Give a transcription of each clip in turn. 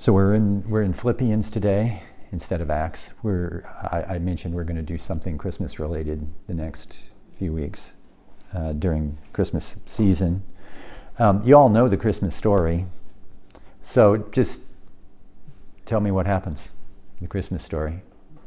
So we're in Philippians today instead of Acts. I mentioned we're going to do something Christmas related the next few weeks during Christmas season. You all know the Christmas story, so just tell me what happens in the Christmas story.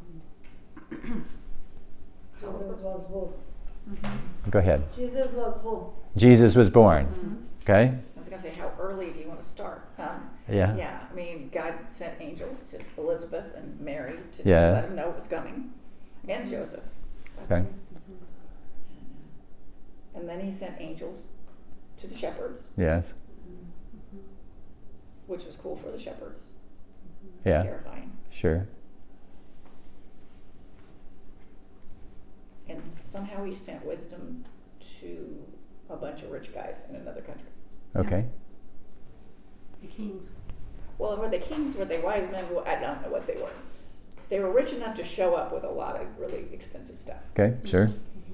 Jesus was born. Go ahead. Jesus was born. Jesus was born. Mm-hmm. Okay? I was going to say, how early do you want to start? Yeah. Yeah, I mean, God sent angels to Elizabeth and Mary to Yes. let them know it was coming, and Joseph. Okay. And then he sent angels to the shepherds, Yes. which was cool for the shepherds. Yeah. Terrifying. Sure. And somehow he sent wisdom to a bunch of rich guys in another country. Okay. The kings. Well, were they kings? Were they wise men? Well, I don't know what they were. They were rich enough to show up with a lot of really expensive stuff. Okay. Sure.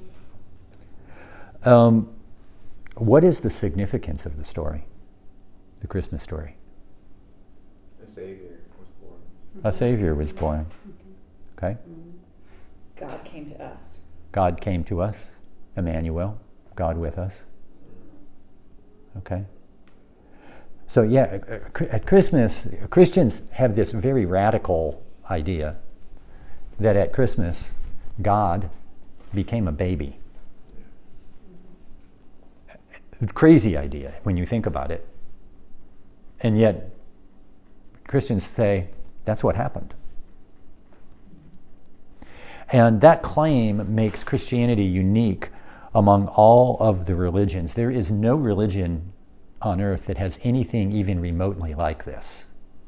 What is the significance of the story, the Christmas story? A Savior was born. A Savior was born. Okay. God came to us. God came to us, Emmanuel, God with us. Okay. So yeah, at Christmas, Christians have this very radical idea that at Christmas, God became a baby. Crazy idea when you think about it. And yet, Christians say, that's what happened. And that claim makes Christianity unique among all of the religions. There is no religion on earth that has anything even remotely like this.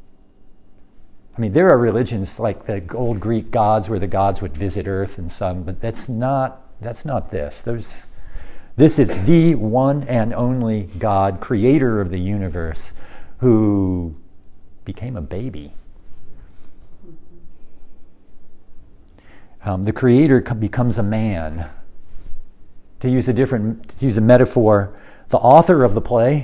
I mean, there are religions like the old Greek gods where the gods would visit earth and some, but that's not this. This is the one and only God, creator of the universe, who became a baby. The creator becomes a man. To use a metaphor, the author of the play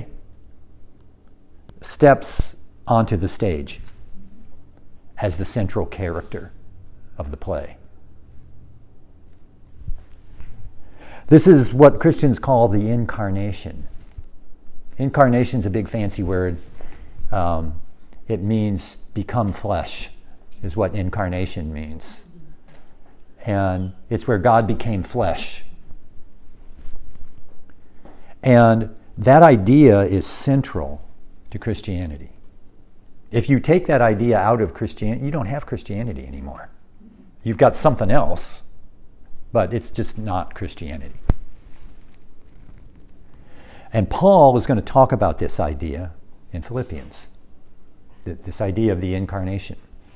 steps onto the stage as the central character of the play. This is what Christians call the incarnation. Incarnation is a big fancy word. It means become flesh, is what incarnation means. And it's where God became flesh. And that idea is central to Christianity. If you take that idea out of Christianity, you don't have Christianity anymore. You've got something else, but it's just not Christianity. And Paul is going to talk about this idea in Philippians, this idea of the incarnation.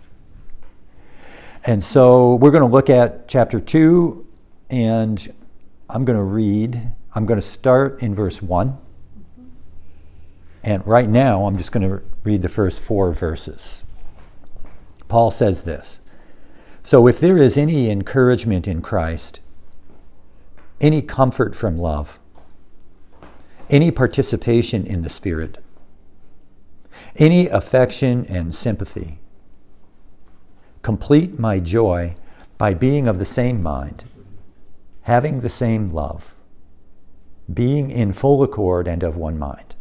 And so we're going to look at chapter 2, and I'm going to start in verse 1. And right now, I'm just going to read the first 4 verses. Paul says this: "So if there is any encouragement in Christ, any comfort from love, any participation in the Spirit, any affection and sympathy, complete my joy by being of the same mind, having the same love, being in full accord and of one mind.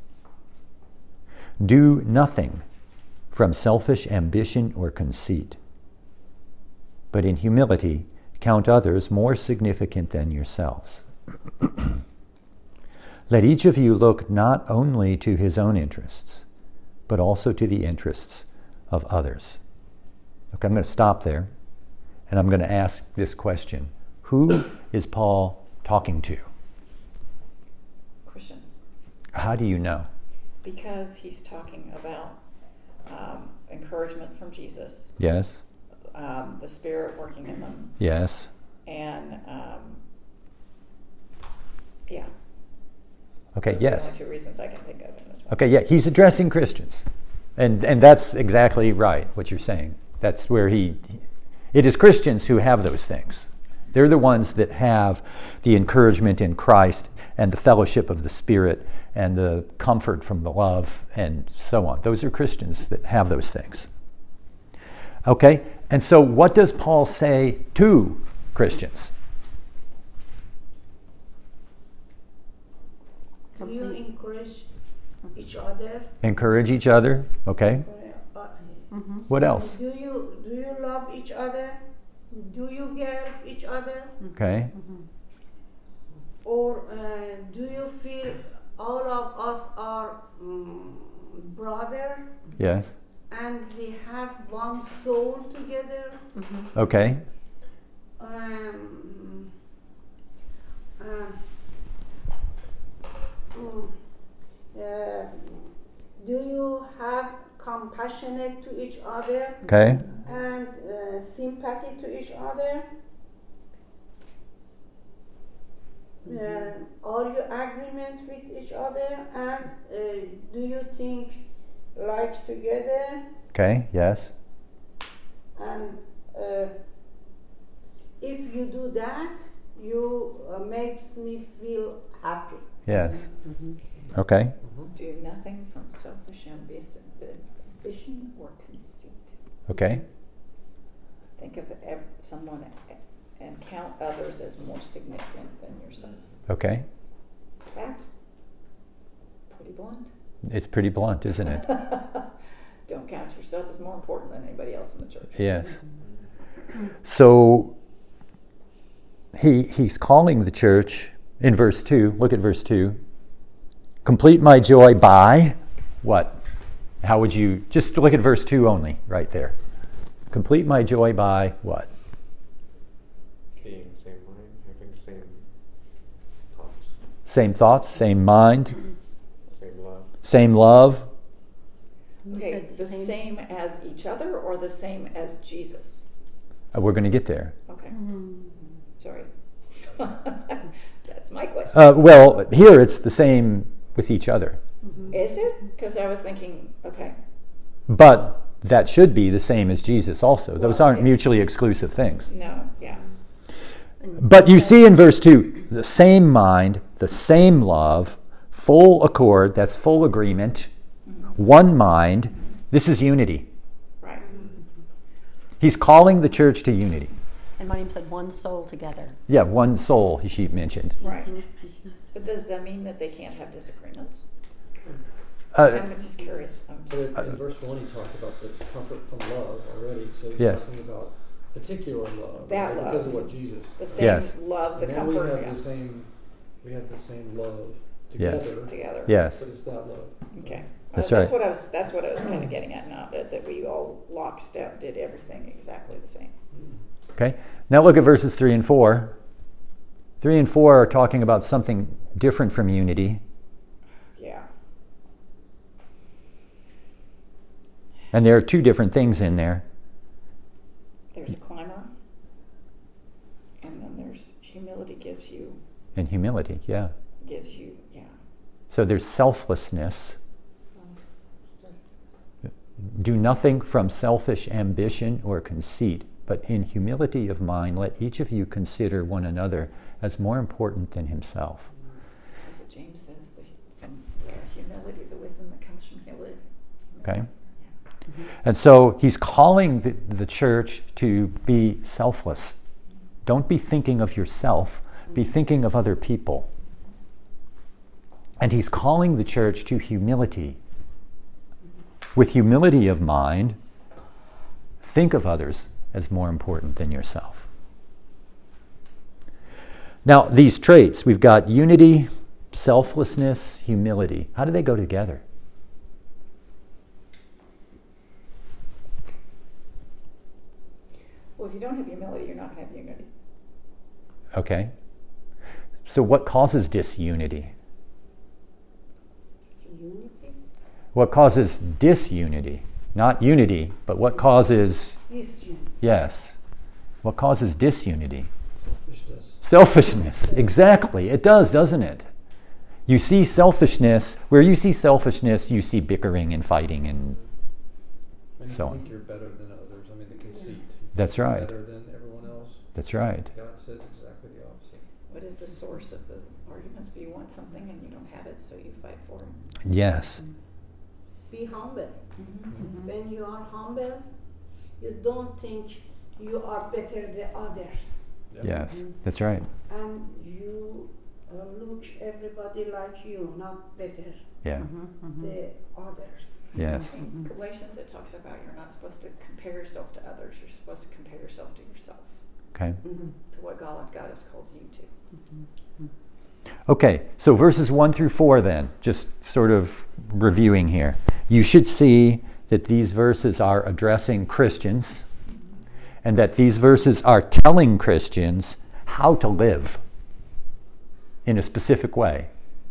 Do nothing from selfish ambition or conceit, but in humility count others more significant than yourselves. Let each of you look not only to his own interests, but also to the interests of others." Okay, I'm going to stop there, and I'm going to ask this question. Who is Paul talking to? Christians. How do you know? Because he's talking about encouragement from Jesus, Yes, the Spirit working in them, yes. and yeah. Okay, Those are yes. the only 2 reasons I can think of in this one. Okay, yeah, he's addressing Christians. And that's exactly right, what you're saying. That's where it is Christians who have those things. They're the ones that have the encouragement in Christ and the fellowship of the Spirit and the comfort from the love and so on. Those are Christians that have those things. Okay? And so what does Paul say to Christians? Do you encourage each other? Encourage each other. Okay? Uh, What else? Do you love each other? Do you help each other? Okay? Or do you feel all of us are brother Yes? and we have one soul together? Okay? Um, do you have compassionate to each other Okay? and sympathy to each other? Are you agreement with each other and do you think like together? Okay? Yes? And if you do that, you makes me feel happy. Yes? Okay? Do nothing from selfish ambition or conceit. Okay? Think of someone and count others as more significant than yourself. Okay? That's pretty blunt. It's pretty blunt, isn't it? Don't count yourself as more important than anybody else in the church. Yes. So he's calling the church in verse 2. Look at verse 2. Complete my joy by what? How would you just look at verse 2 only right there? Complete my joy by what? Being the same mind, having the same thoughts, Same thoughts, same mind, same love. same love. Okay, the same as each other or the same as Jesus? We're going to get there. Okay. Sorry. That's my question. Well, here it's the same with each other. Is it? Because I was thinking, okay. But that should be the same as Jesus also. Those Well, aren't okay. mutually exclusive things. No, yeah. But you see in verse 2, the same mind, the same love, full accord, that's full agreement, one mind. This is unity. Right. He's calling the church to unity. And my name said one soul together. Yeah, one soul, she mentioned. Right. But does that mean that they can't have disagreements? Uh, I'm just curious. So in verse 1, he talked about the comfort from love already. So he's Yes. talking about particular love. That because love. of what Jesus. The same Yes. love, the And then comfort, we have yeah. we have the same love Yes. together. Together. yes, But it's that love. Okay. That's That's right. what I was kind of getting at now, that we all lockstep did everything exactly the same. okay. Now look at verses 3 and 4. 3 and 4 are talking about something different from unity. Yeah. And there are two different things in there. There's a climber, and then there's humility gives you, And humility, yeah. yeah. So there's selflessness. Do nothing from selfish ambition or conceit, but in humility of mind, let each of you consider one another as more important than himself. That's what James says, from humility, the wisdom that comes from humility. Okay? And so he's calling the church to be selfless. Don't be thinking of yourself, be thinking of other people. And he's calling the church to humility. With humility of mind, think of others as more important than yourself. Now, these traits, we've got unity, selflessness, humility. How do they go together? Well, if you don't have humility, you're not going to have unity. Okay. So what causes disunity? Unity? What causes disunity? Not unity, but what causes, This unity. yes, what causes disunity? Selfishness. Selfishness. Exactly. It does, doesn't it? You see selfishness, where you see selfishness, you see bickering and fighting and And so you on. think you're better than others. I mean, the conceit. That's You're right. better than everyone else. That's right. God says exactly the opposite. What is the source of the arguments, but you want something and you don't have it, so you fight for it. Yes. Be humble. Mm-hmm. When you are humble, you don't think you are better than others. Yeah. Yes. That's right. And you look everybody like you, not better Yeah. the others. Yes. In Galatians, it talks about you're not supposed to compare yourself to others. You're supposed to compare yourself to yourself, Okay. to what God has called you to. Okay, so verses 1 through 4 then, just sort of reviewing here. You should see that these verses are addressing Christians and that these verses are telling Christians how to live in a specific way.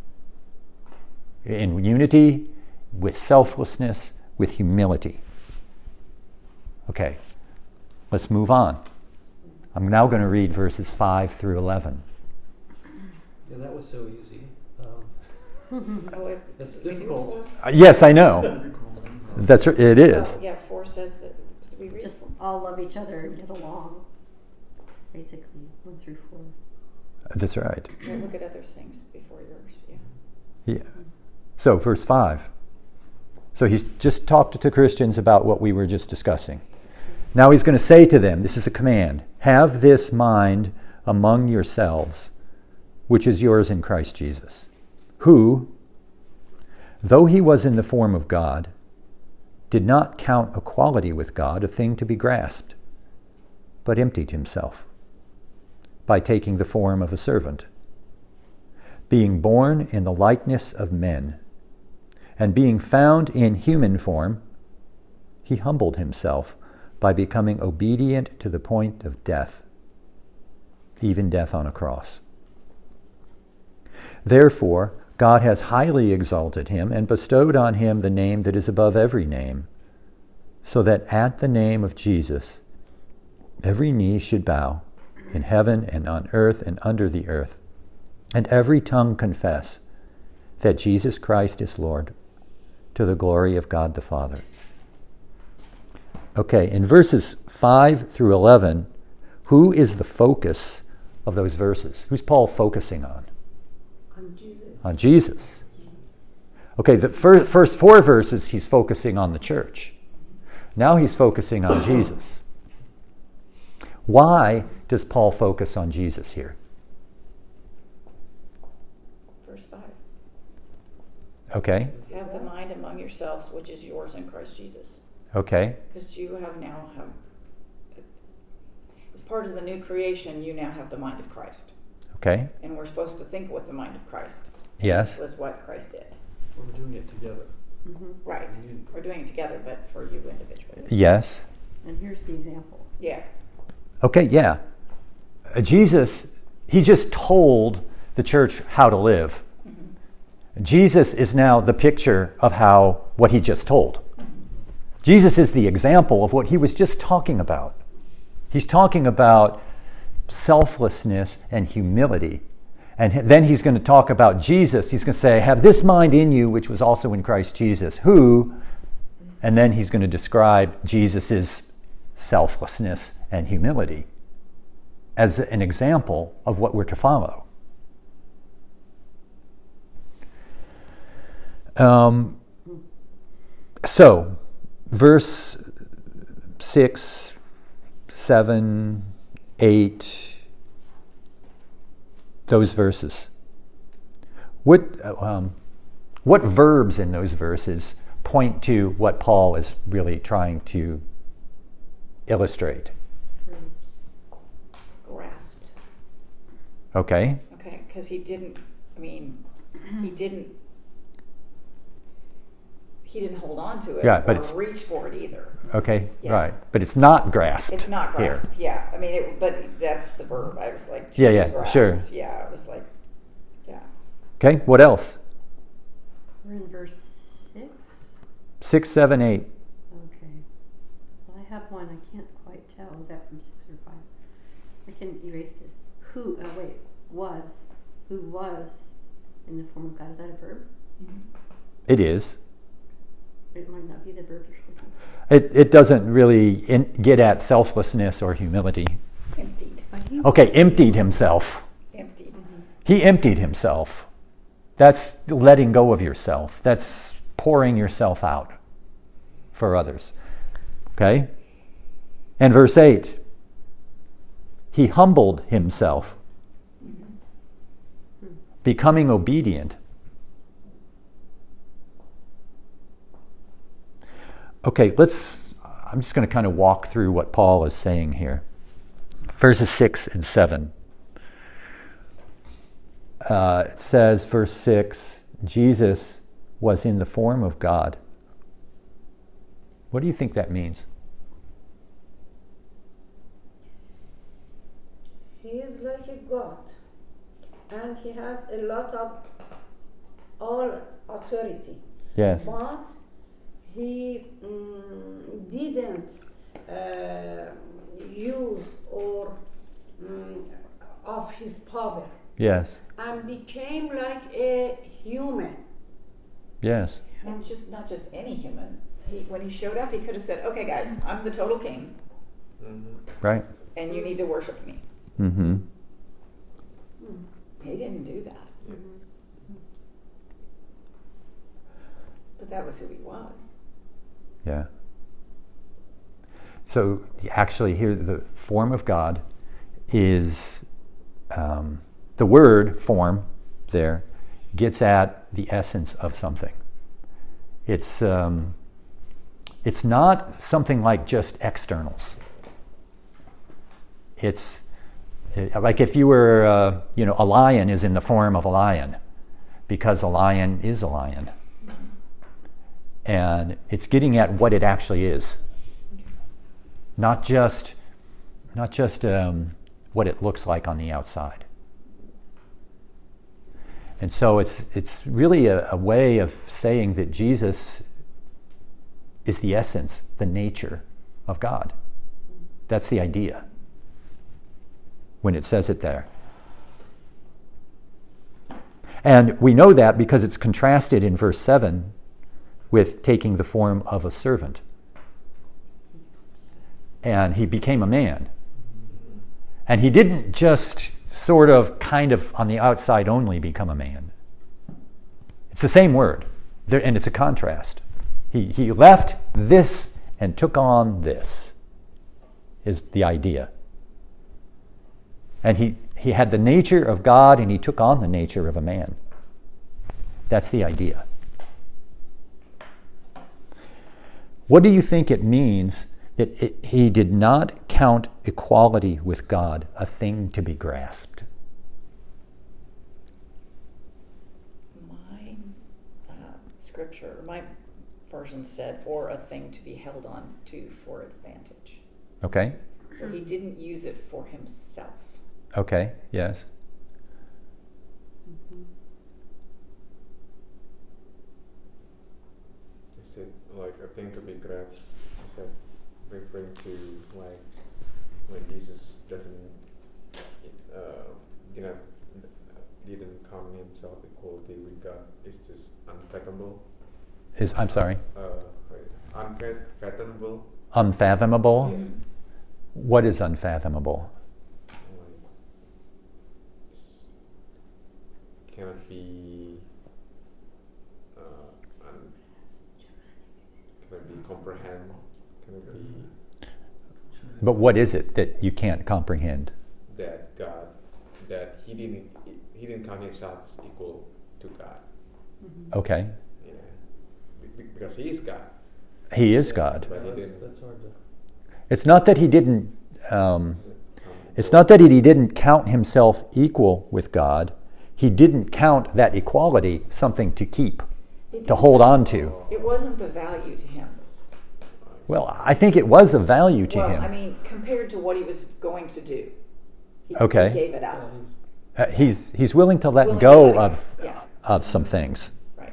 In unity, with selflessness, with humility. Okay, let's move on. I'm now going to read verses 5 through 11. Yeah, that was so easy. Oh, It's difficult. Yes, I know. It is. Yeah, 4 says that we read. Just all love each other and get along. Basically, 1 through 4. That's right. We'll look at other things before yours. Yeah. Yeah. So, verse 5. So he's just talked to Christians about what we were just discussing. Now he's going to say to them, this is a command, have this mind among yourselves, which is yours in Christ Jesus, who, though he was in the form of God, did not count equality with God a thing to be grasped, but emptied himself by taking the form of a servant, being born in the likeness of men, and being found in human form, he humbled himself by becoming obedient to the point of death, even death on a cross. Therefore, God has highly exalted him and bestowed on him the name that is above every name, so that at the name of Jesus, every knee should bow in heaven and on earth and under the earth, and every tongue confess that Jesus Christ is Lord, to the glory of God the Father. Okay, in verses 5 through 11, who is the focus of those verses? Who's Paul focusing on? On Jesus. On Jesus. Okay, the first 4 verses he's focusing on the church. Now he's focusing on Jesus. Why does Paul focus on Jesus here? Verse 5. Okay, Have the mind among yourselves, which is yours in Christ Jesus. okay, Because you have, as part of the new creation, you now have the mind of Christ. okay, And we're supposed to think with the mind of Christ. yes, This was what Christ did. We're doing it together. Right. We're doing it together, but for you individually. yes, And here's the example. Yeah. okay, yeah. Jesus, he just told the church how to live. Jesus is now the picture of what he just told. Jesus is the example of what he was just talking about. He's talking about selflessness and humility. And then he's going to talk about Jesus. He's going to say, have this mind in you, which was also in Christ Jesus, who, and then he's going to describe Jesus' selflessness and humility as an example of what we're to follow. So, verse 6, 7, 8, those verses. What verbs in those verses point to what Paul is really trying to illustrate? Grasped. Okay. Okay, because he didn't hold on to it Yeah, but or it's- reach for it either. Okay, Yeah. right. But it's not grasped. It's not here. grasped, yeah. I mean, but that's the verb. I was like, Yeah, yeah, grasped. sure. Yeah, I was like, yeah. Okay, what else? We're in verse 6. 6, 7, 8. Okay. Well, I have one. I can't quite tell. Is that from 6 or 5? I can erase this. Who was in the form of God. Is that a verb? It is. It might not be the verb you're looking for. It doesn't really get at selflessness or humility. Emptied. Okay, emptied himself. Emptied. He emptied himself. That's letting go of yourself. That's pouring yourself out for others. Okay? And verse 8, he humbled himself, becoming obedient. Okay, I'm just going to kind of walk through what Paul is saying here. Verses 6 and 7. It says, verse 6, Jesus was in the form of God. What do you think that means? He is like a God, and he has a lot of all authority. Yes. But he didn't use or of his power, Yes. and became like a human. Yes. And not just any human. When he showed up, he could have said, "Okay, guys, I'm the total king, Right? and you need to worship me." Mm-hmm. He didn't do that. But that was who he was. Yeah. So actually here the form of God is the word form there gets at the essence of something. It's not something like just externals. It's like if you were, a lion is in the form of a lion because a lion is a lion. And it's getting at what it actually is. Not just what it looks like on the outside. And so it's really a way of saying that Jesus is the essence, the nature of God. That's the idea when it says it there. And we know that because it's contrasted in verse 7 with taking the form of a servant. And he became a man. And he didn't just sort of, kind of, on the outside only become a man. It's the same word, and it's a contrast. He left this and took on this, is the idea. And he had the nature of God, and he took on the nature of a man. That's the idea. What do you think it means that he did not count equality with God a thing to be grasped? My scripture, my version said, or a thing to be held on to for advantage. Okay. So he didn't use it for himself. Okay, yes. Is it like a thing to be grasped? Is that referring to like when Jesus didn't count himself equality with God? Is this unfathomable? I'm sorry? Unfathomable? Unfathomable? Yeah. What is unfathomable? Cannot be cannot be comprehend, cannot be But what is it that you can't comprehend? that God, that he didn't count himself as equal to God. Okay. Yeah, because he is God. He is God. But he didn't. That's hard to. It's not that he didn't. It's not that he didn't count himself equal with God. He didn't count that equality something to keep, to hold on to. It wasn't the value to him. Well, I think it was of value to him. I mean, compared to what he was going to do, he gave it up. He's willing to let Willing go to let it of some things. Right.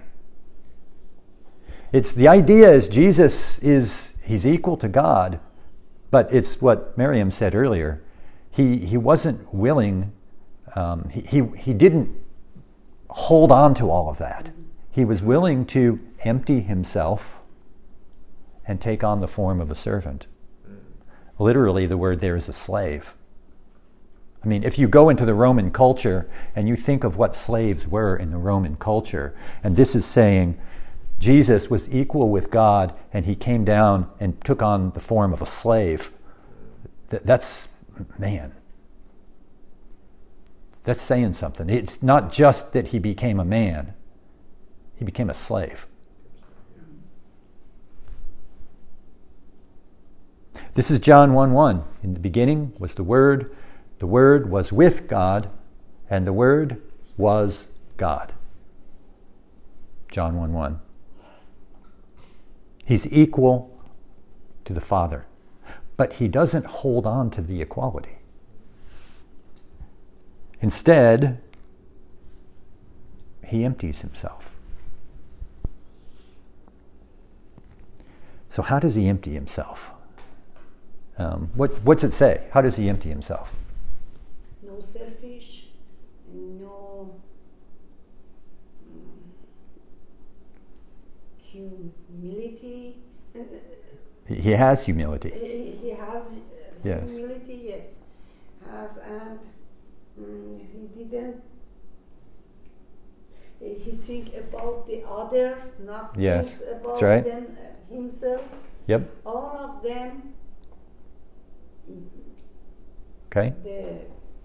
It's the idea is Jesus he's equal to God, but it's what Miriam said earlier. He wasn't willing. He didn't hold on to all of that. He was willing to empty himself and take on the form of a servant. Literally, the word there is a slave. I mean, if you go into the Roman culture and you think of what slaves were in the Roman culture, and this is saying Jesus was equal with God and he came down and took on the form of a slave, that's saying something. It's not just that he became a man, he became a slave. This is John 1:1. In the beginning was the Word was with God, and the Word was God. John 1:1. He's equal to the Father, but he doesn't hold on to the equality. Instead, he empties himself. So how does he empty himself? What's it say? How does he empty himself? No selfish, no humility. He has humility. He has Yes. humility, yes. And he didn't. He think about the others, not Yes, think about that's right. them himself. Yep. All of them. Okay. The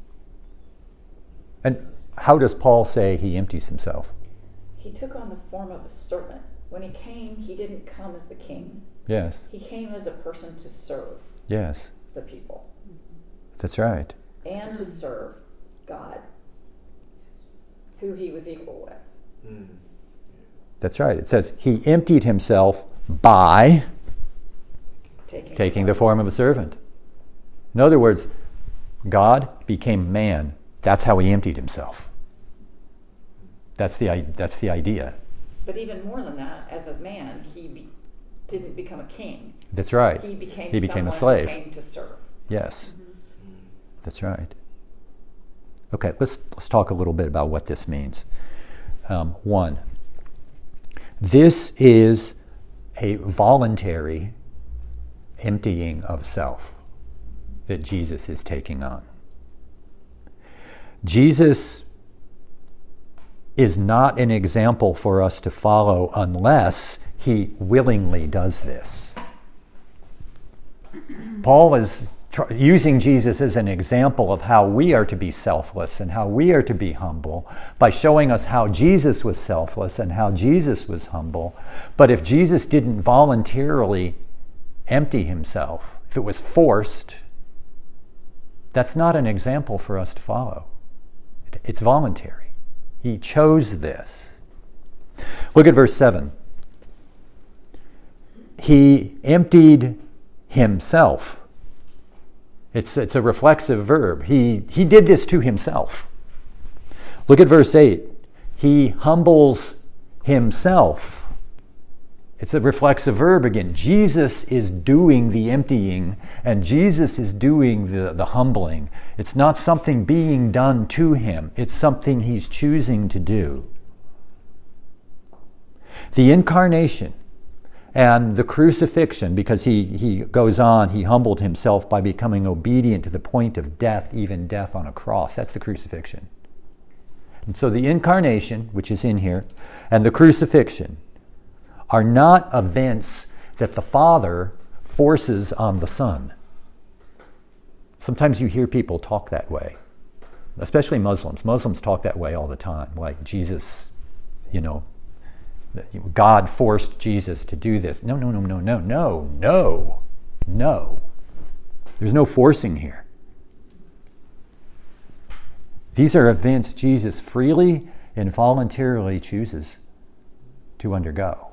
And how does Paul say he empties himself? He took on the form of a servant. When he came, he didn't come as the king. Yes. He came as a person to serve Yes. the people That's right. and to serve God, who he was equal with. That's right. It says he emptied himself by taking the form of a servant. In other words, God became man. That's how he emptied himself. That's the idea. But even more than that, as a man, he didn't become a king. That's right. He became a someone slave. who came to serve. Yes. That's right. Okay, let's talk a little bit about what this means. One, this is a voluntary emptying of self that Jesus is taking on. Jesus is not an example for us to follow unless he willingly does this. Paul is using Jesus as an example of how we are to be selfless and how we are to be humble by showing us how Jesus was selfless and how Jesus was humble. But if Jesus didn't voluntarily empty himself, if it was forced, that's not an example for us to follow. It's voluntary. He chose this. Look at verse 7. He emptied himself. It's a reflexive verb. He did this to himself. Look at verse 8. He humbles himself. It's a reflexive verb again. Jesus is doing the emptying and Jesus is doing the humbling. It's not something being done to him. It's something he's choosing to do. The incarnation and the crucifixion, because he goes on, he humbled himself by becoming obedient to the point of death, even death on a cross. That's the crucifixion. And so the incarnation, which is in here, and the crucifixion are not events that the Father forces on the Son. Sometimes you hear people talk that way, especially Muslims. Muslims talk that way all the time, like Jesus, God forced Jesus to do this. No. There's no forcing here. These are events Jesus freely and voluntarily chooses to undergo.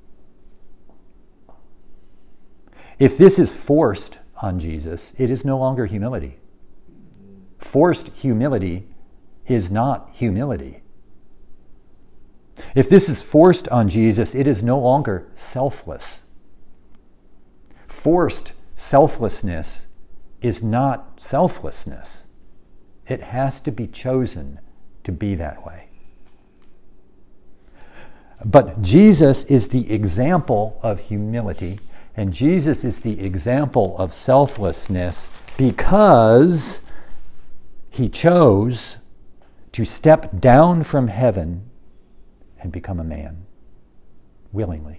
If this is forced on Jesus, it is no longer humility. Forced humility is not humility. If this is forced on Jesus, it is no longer selfless. Forced selflessness is not selflessness. It has to be chosen to be that way. But Jesus is the example of humility, and Jesus is the example of selflessness because He chose to step down from heaven and become a man willingly.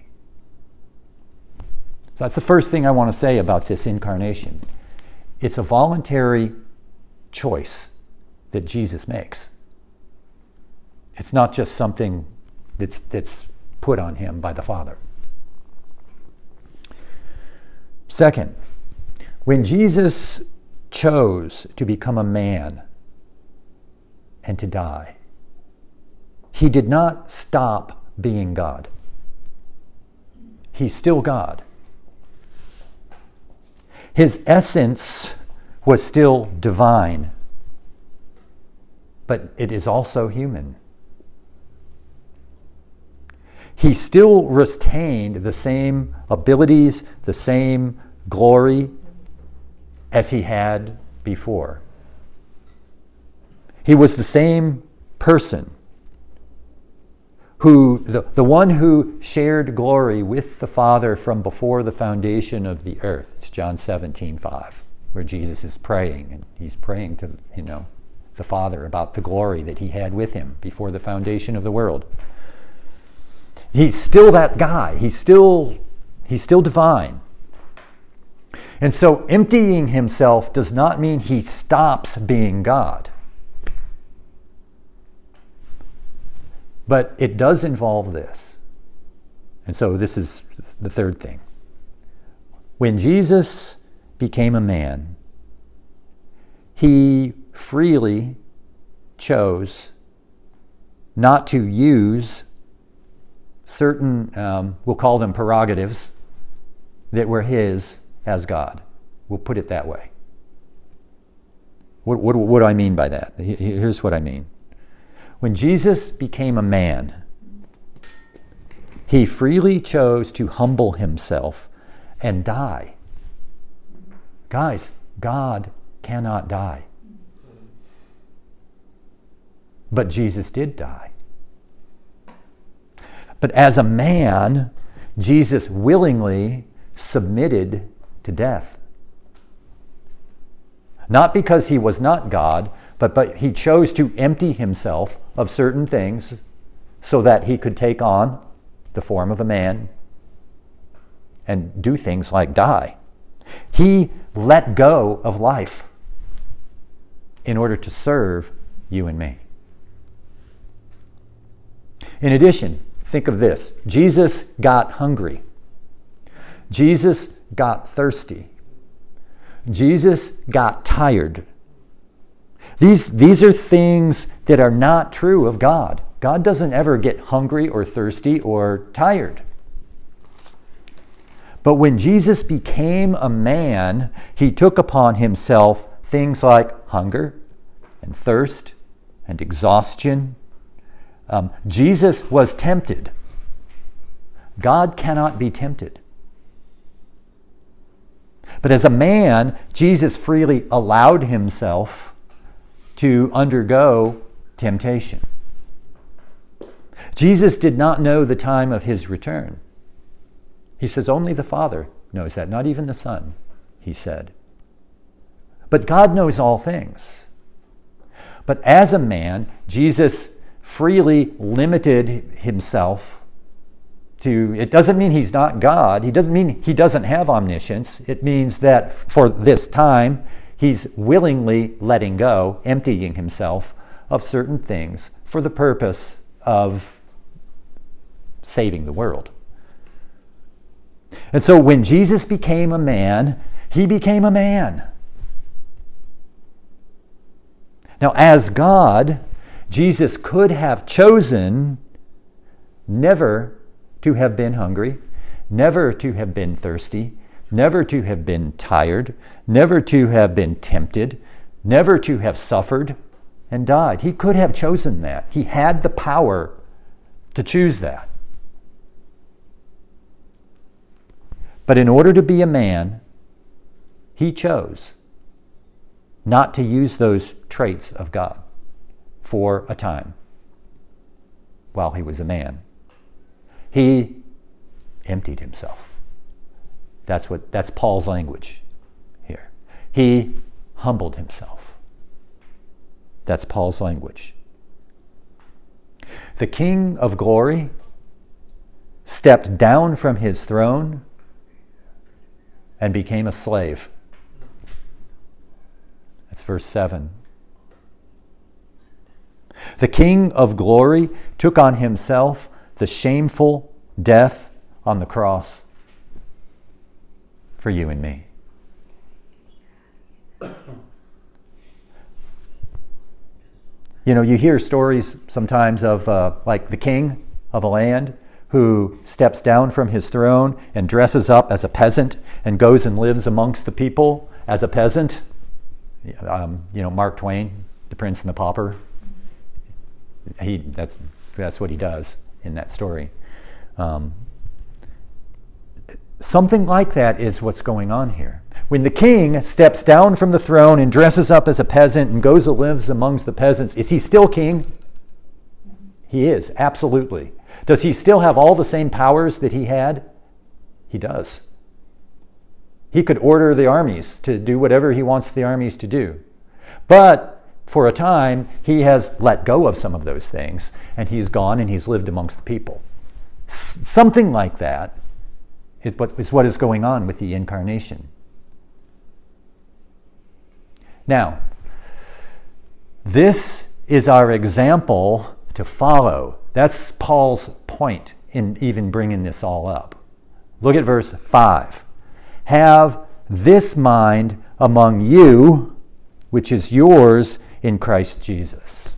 So that's the first thing I want to say about this incarnation. It's a voluntary choice that Jesus makes. It's not just something that's put on him by the Father. Second, when Jesus chose to become a man and to die, he did not stop being God. He's still God. His essence was still divine, but it is also human. He still retained the same abilities, the same glory as he had before. He was the same person who, the one who shared glory with the Father from before the foundation of the earth. It's John 17:5, where Jesus is praying, and he's praying to, the Father about the glory that he had with him before the foundation of the world. He's still that guy. He's still divine. And so emptying himself does not mean he stops being God. But it does involve this. And so this is the third thing. When Jesus became a man, he freely chose not to use certain, we'll call them prerogatives, that were his as God. We'll put it that way. What do I mean by that? Here's what I mean. When Jesus became a man, he freely chose to humble himself and die. Guys, God cannot die. But Jesus did die. But as a man, Jesus willingly submitted to death. Not because he was not God, but he chose to empty himself of certain things so that he could take on the form of a man and do things like die. He let go of life in order to serve you and me. In addition, think of this. Jesus got hungry. Jesus got thirsty. Jesus got tired. These are things that are not true of God. God doesn't ever get hungry or thirsty or tired. But when Jesus became a man, he took upon himself things like hunger and thirst and exhaustion. Jesus was tempted. God cannot be tempted. But as a man, Jesus freely allowed himself to undergo temptation. Jesus did not know the time of his return. He says only the Father knows that, not even the Son, he said. But God knows all things. But as a man, Jesus freely limited himself to, it doesn't mean he's not God. It doesn't mean he doesn't have omniscience. It means that for this time, he's willingly letting go, emptying himself of certain things for the purpose of saving the world. And so when Jesus became a man, he became a man. Now, as God, Jesus could have chosen never to have been hungry, never to have been thirsty, never to have been tired, never to have been tempted, never to have suffered and died. He could have chosen that. He had the power to choose that. But in order to be a man, he chose not to use those traits of God for a time while he was a man. He emptied himself. That's Paul's language here. He humbled himself. That's Paul's language. The King of glory stepped down from his throne and became a slave. That's verse 7. The King of glory took on himself the shameful death on the cross for you and me. You know, you hear stories sometimes of like the king of a land who steps down from his throne and dresses up as a peasant and goes and lives amongst the people as a peasant. Mark Twain, The Prince and the Pauper. That's what he does in that story. Something like that is what's going on here. When the king steps down from the throne and dresses up as a peasant and goes and lives amongst the peasants, is he still king? He is, absolutely. Does he still have all the same powers that he had? He does. He could order the armies to do whatever he wants the armies to do. But for a time, he has let go of some of those things, and he's gone and he's lived amongst the people. Something like that is what is going on with the incarnation. Now, this is our example to follow. That's Paul's point in even bringing this all up. Look at verse 5. Have this mind among you, which is yours in Christ Jesus.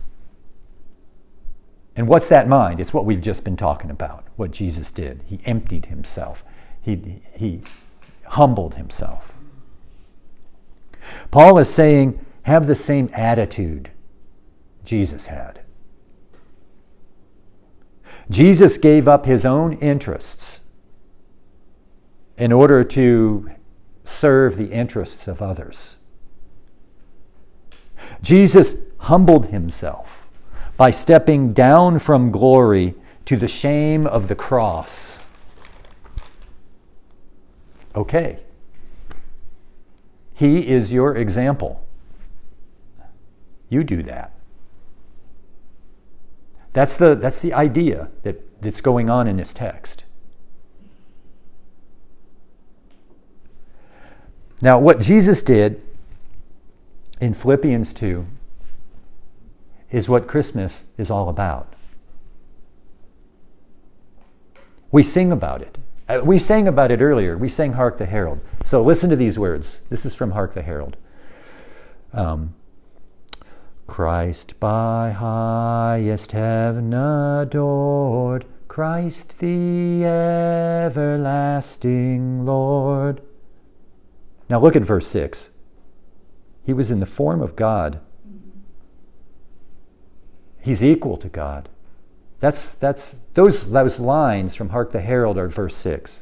And what's that mind? It's what we've just been talking about, what Jesus did. He emptied himself. He humbled himself. Paul is saying, have the same attitude Jesus had. Jesus gave up his own interests in order to serve the interests of others. Jesus humbled himself by stepping down from glory to the shame of the cross. Okay. He is your example. You do that. That's the idea that's going on in this text. Now, what Jesus did in Philippians 2 is what Christmas is all about. We sing about it. We sang about it earlier. We sang Hark the Herald. So listen to these words. This is from Hark the Herald. Christ by highest heaven adored, Christ the everlasting Lord. Now look at verse 6. He was in the form of God. He's equal to God. Those lines from Hark the Herald are verse 6.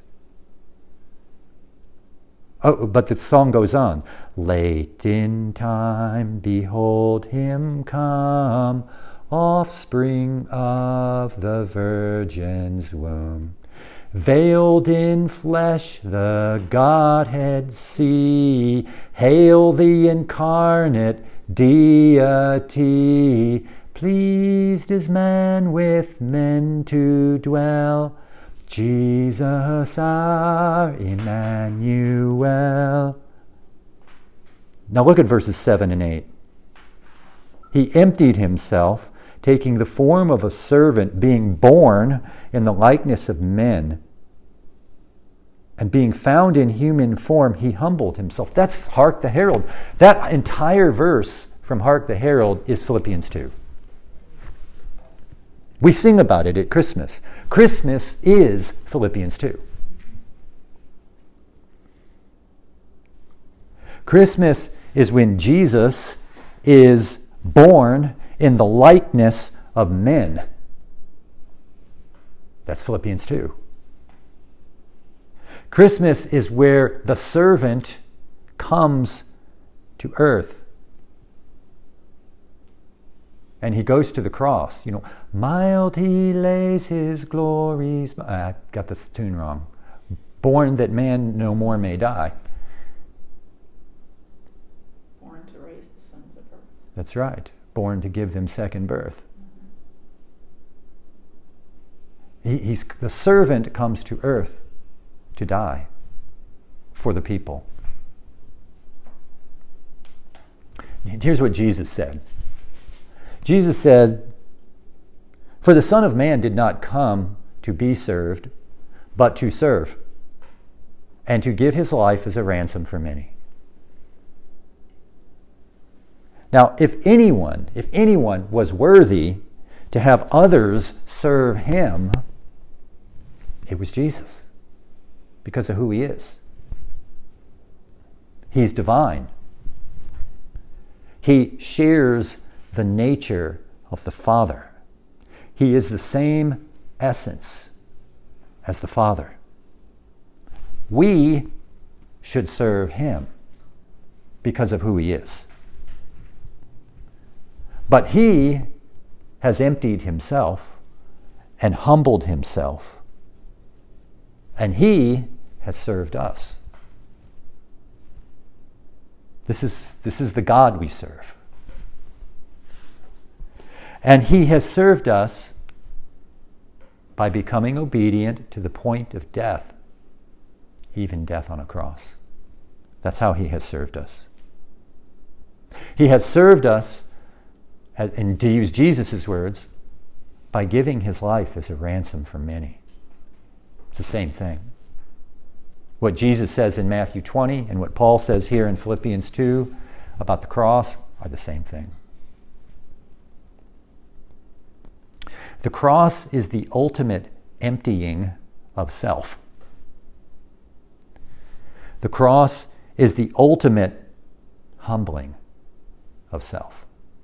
Oh, but the song goes on. Late in time, behold him come, offspring of the Virgin's womb. Veiled in flesh, the Godhead see. Hail the incarnate deity. Pleased is man with men to dwell. Jesus our Emmanuel. Now look at verses 7 and 8. He emptied himself, taking the form of a servant, being born in the likeness of men. And being found in human form, he humbled himself. That's Hark the Herald. That entire verse from Hark the Herald is Philippians 2. We sing about it at Christmas. Christmas is Philippians 2. Christmas is when Jesus is born in the likeness of men. That's Philippians 2. Christmas is where the servant comes to earth. And he goes to the cross. Mild he lays his glories. I got this tune wrong. Born that man no more may die. Born to raise the sons of earth. That's right. born to give them second birth. The servant comes to earth to die for the people. Here's what Jesus said. Jesus said, "For the Son of Man did not come to be served, but to serve, and to give his life as a ransom for many." Now, if anyone was worthy to have others serve him, it was Jesus, because of who he is. He's divine. He shares the nature of the Father. He is the same essence as the Father. We should serve him because of who he is. But he has emptied himself and humbled himself, and he has served us. This is the God we serve. And he has served us by becoming obedient to the point of death, even death on a cross. That's how he has served us. He has served us, and to use Jesus' words, by giving his life as a ransom for many. It's the same thing. What Jesus says in Matthew 20 and what Paul says here in Philippians 2 about the cross are the same thing. The cross is the ultimate emptying of self. The cross is the ultimate humbling of self.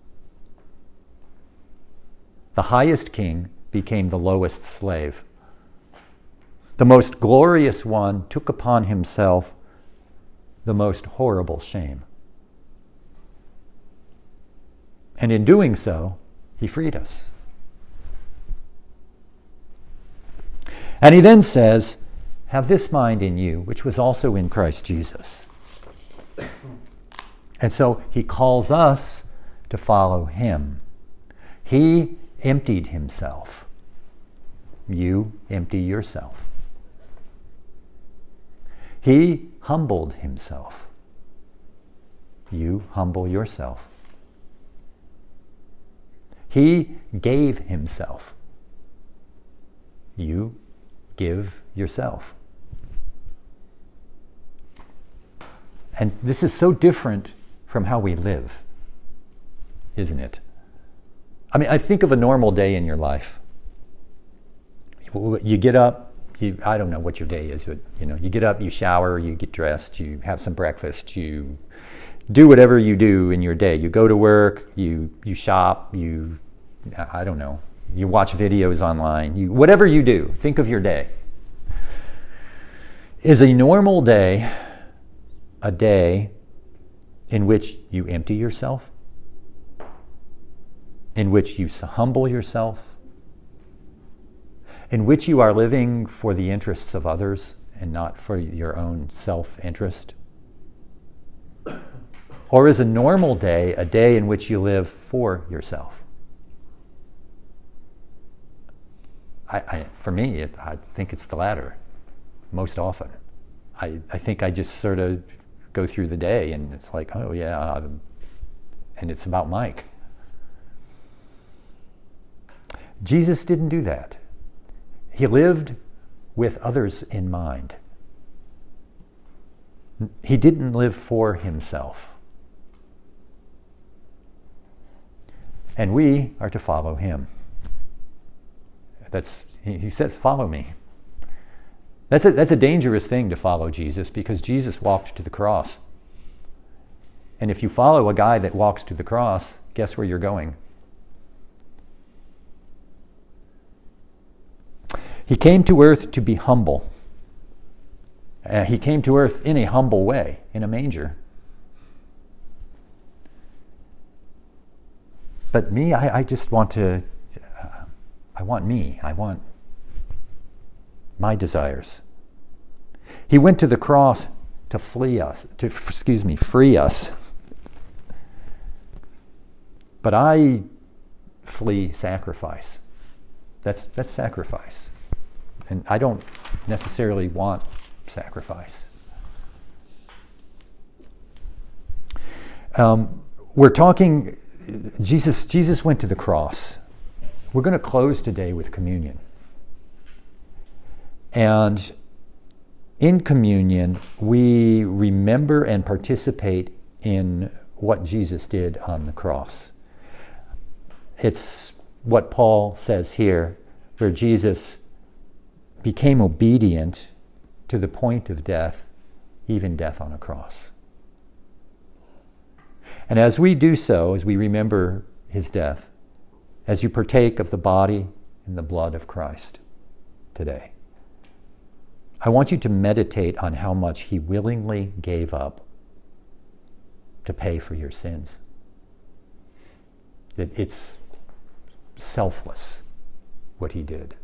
The highest king became the lowest slave. The most glorious one took upon himself the most horrible shame. And in doing so, he freed us. And he then says, "Have this mind in you, which was also in Christ Jesus." And so he calls us to follow him. He emptied himself. You empty yourself. He humbled himself. You humble yourself. He gave himself. You give yourself. And this is so different from how we live, isn't it? I mean, I think of a normal day in your life. You get up, I don't know what your day is, but you get up, you shower, you get dressed, you have some breakfast, you do whatever you do in your day. You go to work, you shop, I don't know, you watch videos online, whatever you do, think of your day. Is a normal day a day in which you empty yourself? In which you humble yourself? In which you are living for the interests of others and not for your own self-interest? Or is a normal day a day in which you live for yourself? For me, I think it's the latter most often. I think I just sort of go through the day and it's like, oh yeah, and it's about Mike. Jesus didn't do that. He lived with others in mind. He didn't live for himself. And we are to follow him. He says, follow me. That's a dangerous thing to follow Jesus, because Jesus walked to the cross. And if you follow a guy that walks to the cross, guess where you're going? He came to earth to be humble. He came to earth in a humble way, in a manger. But me, I just want to, I want me. I want my desires. He went to the cross to free us. But I flee sacrifice. That's sacrifice. And I don't necessarily want sacrifice. We're talking, Jesus went to the cross. We're going to close today with communion. And in communion, we remember and participate in what Jesus did on the cross. It's what Paul says here, where Jesus became obedient to the point of death, even death on a cross. And as we do so, as we remember his death, as you partake of the body and the blood of Christ today, I want you to meditate on how much he willingly gave up to pay for your sins. That it's selfless what he did.